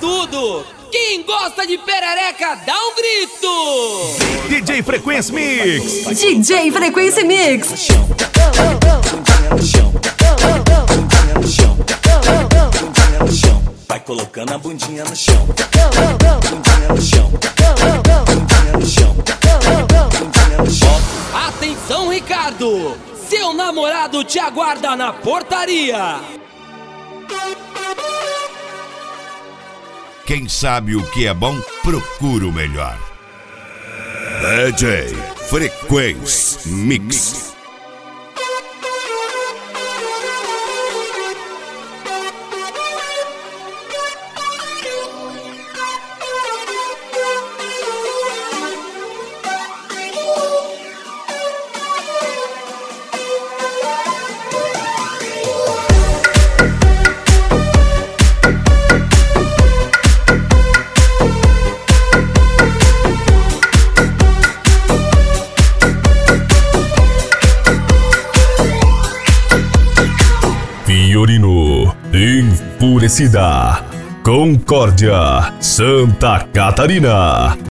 tudo! Quem gosta de perereca, dá um grito! DJ Frequency Mix! DJ Frequency Mix! Vai colocando a bundinha no chão. Bundinha no chão. Bundinha no chão. Bundinha no chão. Atenção, Ricardo! Seu namorado te aguarda na portaria! Quem sabe o que é bom, procura o melhor. DJ Frequency Mix. Fiorino, Enfurecida, Concórdia, Santa Catarina.